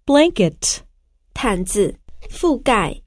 Blanket. 毯子，覆盖。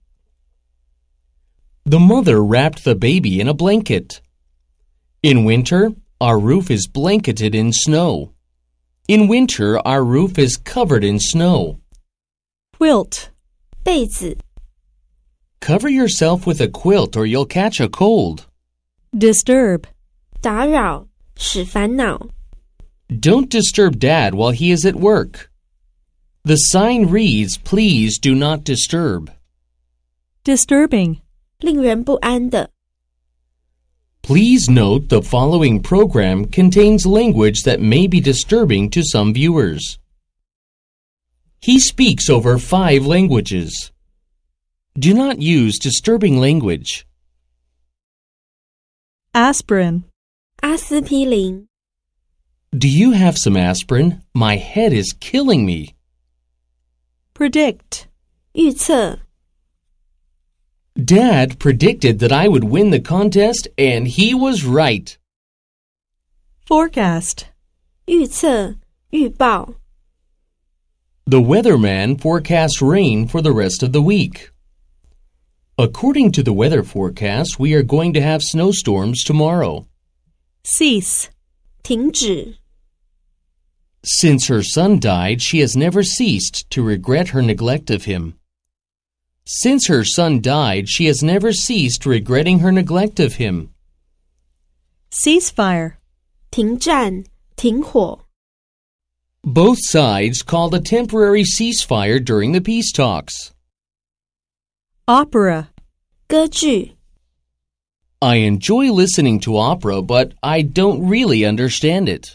The mother wrapped the baby in a blanket. In winter, our roof is blanketed in snow. In winter, our roof is covered in snow. Quilt. 被子， Cover yourself with a quilt or you'll catch a cold. Disturb. 打扰，使烦恼。 Don't disturb Dad while he is at work. The sign reads, "Please do not disturb." Disturbing. 令人不安的。 Please note the following program contains language that may be disturbing to some viewers. He speaks over 5 languages. Do not use disturbing language. Aspirin. 阿司匹林， Do you have some aspirin? My head is killing me. Predict. 预测， Dad predicted that I would win the contest, and he was right. Forecast. 预测，预报。 The weatherman forecast rain for the rest of the week. According to the weather forecast, we are going to have snowstorms tomorrow. Cease. 停止， Since her son died, she has never ceased to regret her neglect of him. Since her son died, she has never ceased regretting her neglect of him. Ceasefire. 停战，停火。 Both sides called a temporary ceasefire during the peace talks. Opera. 歌剧， I enjoy listening to opera, but I don't really understand it.